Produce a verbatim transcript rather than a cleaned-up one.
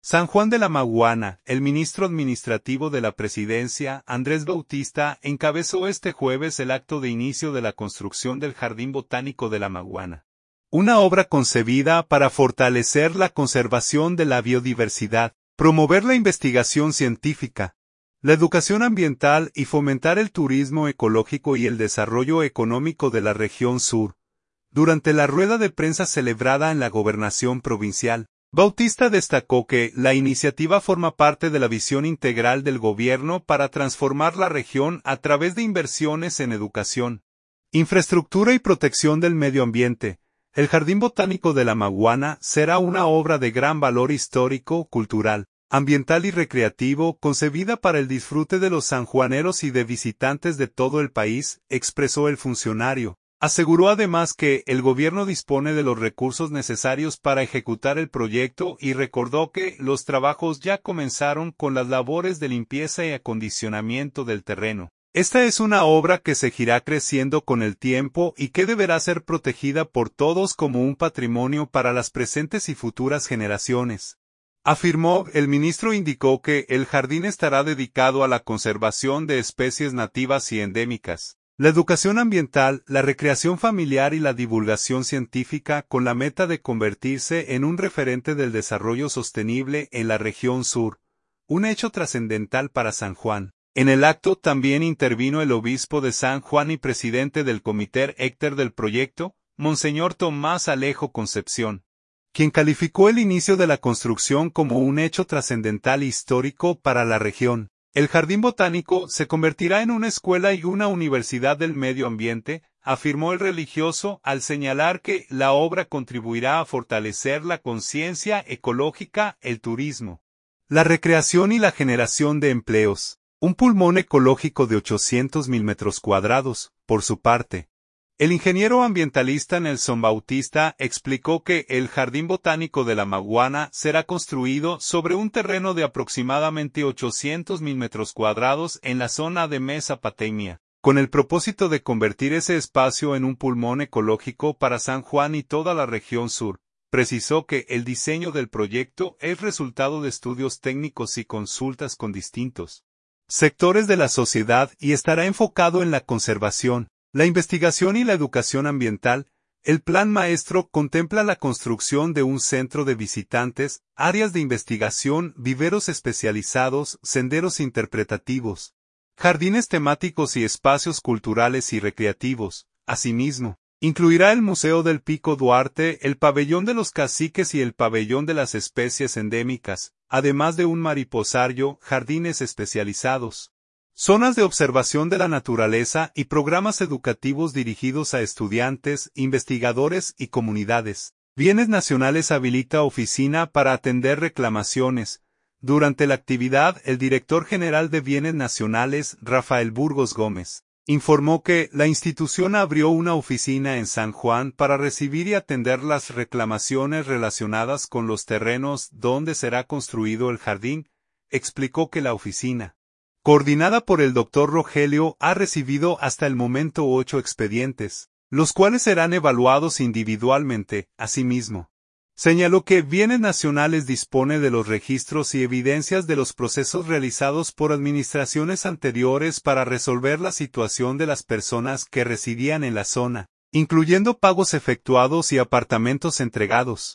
San Juan de la Maguana, el ministro administrativo de la presidencia, Andrés Bautista, encabezó este jueves el acto de inicio de la construcción del Jardín Botánico de la Maguana. Una obra concebida para fortalecer la conservación de la biodiversidad, promover la investigación científica, la educación ambiental y fomentar el turismo ecológico y el desarrollo económico de la región sur. Durante la rueda de prensa celebrada en la gobernación provincial, Bautista destacó que la iniciativa forma parte de la visión integral del gobierno para transformar la región a través de inversiones en educación, infraestructura y protección del medio ambiente. El Jardín Botánico de la Maguana será una obra de gran valor histórico, cultural, ambiental y recreativo concebida para el disfrute de los sanjuaneros y de visitantes de todo el país, expresó el funcionario. Aseguró además que el gobierno dispone de los recursos necesarios para ejecutar el proyecto y recordó que los trabajos ya comenzaron con las labores de limpieza y acondicionamiento del terreno. Esta es una obra que seguirá creciendo con el tiempo y que deberá ser protegida por todos como un patrimonio para las presentes y futuras generaciones. Afirmó, el ministro indicó que el jardín estará dedicado a la conservación de especies nativas y endémicas, la educación ambiental, la recreación familiar y la divulgación científica con la meta de convertirse en un referente del desarrollo sostenible en la región sur, un hecho trascendental para San Juan. En el acto también intervino el obispo de San Juan y presidente del comité écter del proyecto, Monseñor Tomás Alejo Concepción, quien calificó el inicio de la construcción como un hecho trascendental histórico para la región. El Jardín Botánico se convertirá en una escuela y una universidad del medio ambiente, afirmó el religioso al señalar que la obra contribuirá a fortalecer la conciencia ecológica, el turismo, la recreación y la generación de empleos. Un pulmón ecológico de ochocientos mil metros cuadrados, por su parte. El ingeniero ambientalista Nelson Bautista explicó que el Jardín Botánico de la Maguana será construido sobre un terreno de aproximadamente ochocientos mil metros cuadrados en la zona de Mesopotamia, con el propósito de convertir ese espacio en un pulmón ecológico para San Juan y toda la región sur. Precisó que el diseño del proyecto es resultado de estudios técnicos y consultas con distintos sectores de la sociedad y estará enfocado en la conservación, la investigación y la educación ambiental. El plan maestro contempla la construcción de un centro de visitantes, áreas de investigación, viveros especializados, senderos interpretativos, jardines temáticos y espacios culturales y recreativos. Asimismo, incluirá el Museo del Pico Duarte, el Pabellón de los Caciques y el Pabellón de las Especies Endémicas, además de un mariposario, jardines especializados, zonas de observación de la naturaleza y programas educativos dirigidos a estudiantes, investigadores y comunidades. Bienes Nacionales habilita oficina para atender reclamaciones. Durante la actividad, el director general de Bienes Nacionales, Rafael Burgos Gómez, informó que la institución abrió una oficina en San Juan para recibir y atender las reclamaciones relacionadas con los terrenos donde será construido el jardín. Explicó que la oficina, coordinada por el doctor Rogelio, ha recibido hasta el momento ocho expedientes, los cuales serán evaluados individualmente. Asimismo, señaló que Bienes Nacionales dispone de los registros y evidencias de los procesos realizados por administraciones anteriores para resolver la situación de las personas que residían en la zona, incluyendo pagos efectuados y apartamentos entregados.